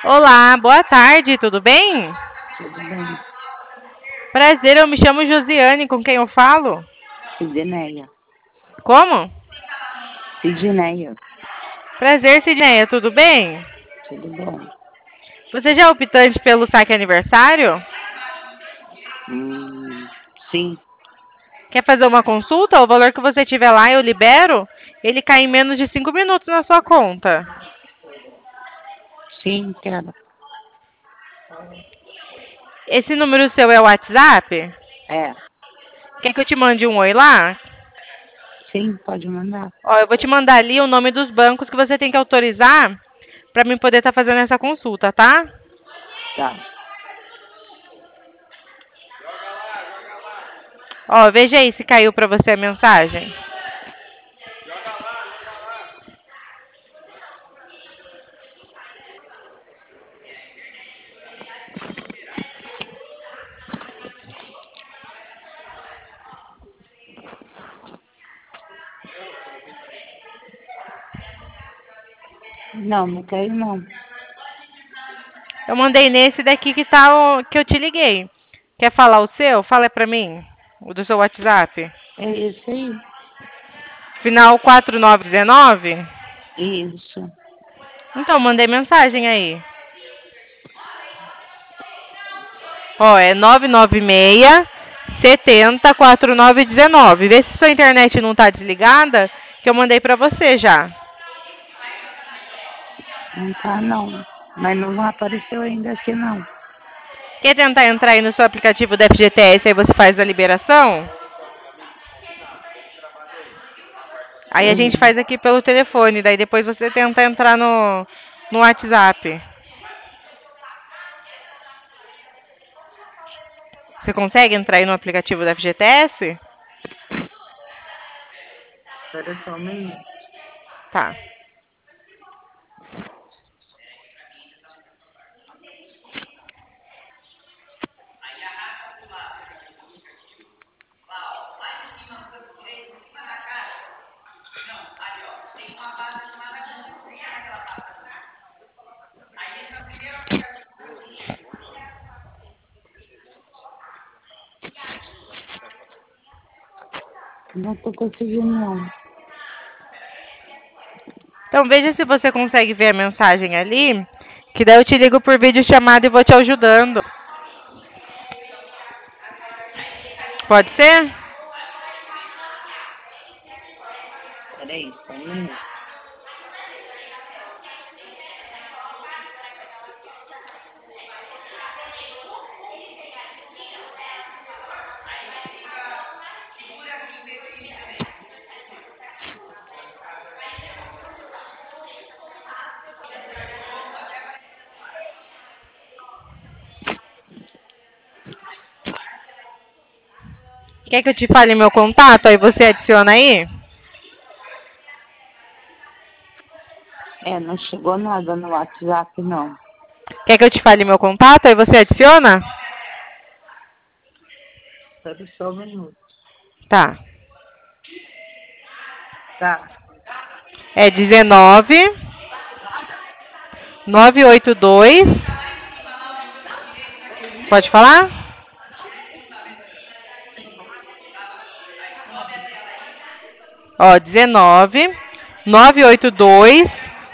Olá, boa tarde, tudo bem? Tudo bem? Prazer, eu me chamo Josiane, com quem eu falo? Sidneia. Como? Sidneia. Prazer, Sidneia, tudo bem? Tudo bom? Você já é optante pelo saque aniversário? Sim, Quer fazer uma consulta? O valor que você tiver lá eu libero, ele cai em menos de 5 minutos na sua conta. sim, quero. Esse número seu é o WhatsApp? É, Quer que eu te mande um oi lá? sim, pode mandar. Ó, eu vou te mandar ali o nome dos bancos que você tem que autorizar para mim poder estar fazendo essa consulta, tá? Tá. Ó, veja aí se caiu para você a mensagem. Não, não quero não. Eu mandei nesse daqui que tá que eu te liguei. Quer falar o seu? Fala pra mim. O do seu WhatsApp. É esse aí. Final 4919. Isso. Então, mandei mensagem aí. Ó, é 996 70 4919. Vê se sua internet não tá desligada, que eu mandei pra você já. Não tá não. Mas não apareceu ainda aqui não. Quer tentar entrar aí no seu aplicativo da FGTS, aí você faz a liberação? Aí a gente Uhum. faz aqui pelo telefone, daí depois você tenta entrar no WhatsApp. Você consegue entrar aí no aplicativo da FGTS? Espera só um minuto. Tá. Não tô conseguindo não. Então veja se você consegue ver a mensagem ali, que daí eu te ligo por vídeo chamada e vou te ajudando. Pode ser? Peraí, só um minuto. Quer que eu te fale meu contato? Aí você adiciona aí? É, não chegou nada no WhatsApp não. Quer que eu te fale meu contato? Aí você adiciona? Espera só um minuto. Tá. Tá. É 19 982. Pode falar? Ó, 19 982